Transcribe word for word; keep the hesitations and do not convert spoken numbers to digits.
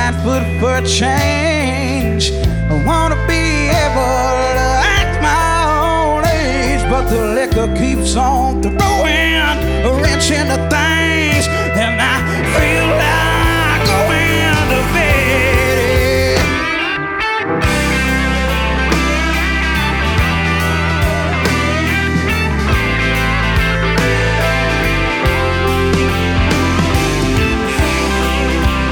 right foot for a change. I wanna be able to act my own age, but the liquor keeps on throwing a wrench into things, and I feel like